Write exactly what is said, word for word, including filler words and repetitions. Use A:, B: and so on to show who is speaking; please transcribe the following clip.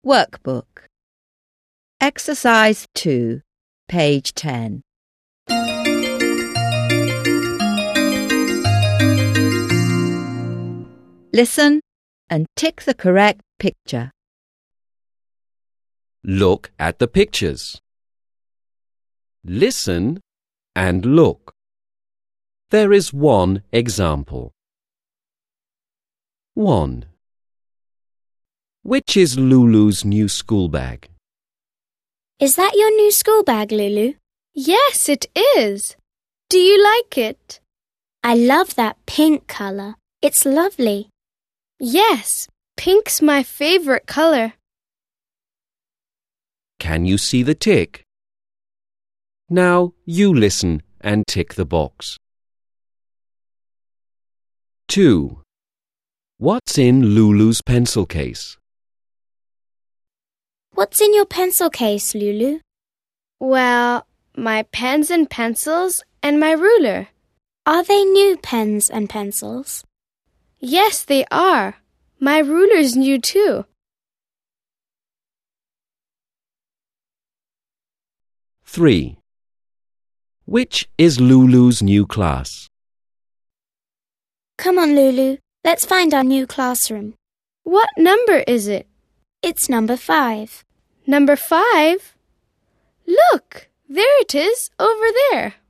A: Workbook. Exercise two, page ten. Listen and tick the correct picture.
B: Look at the pictures. Listen and look. There is one example. one. Which is Lulu's new school bag?
C: Is that your new school bag, Lulu?
D: Yes, it is. Do you like it?
C: I love that pink colour. It's lovely.
D: Yes, pink's my favorite colour.
B: Can you see the tick? Now you listen and tick the box. two. What's in Lulu's pencil case?
C: What's in your pencil case, Lulu?
D: Well, my pens and pencils and my ruler.
C: Are they new pens and pencils?
D: Yes, they are. My ruler's new too.
B: three. Which is Lulu's new class?
C: Come on, Lulu. Let's find our new classroom.
D: What number is it?
C: It's number five.
D: Number five? Look, there it is, over there.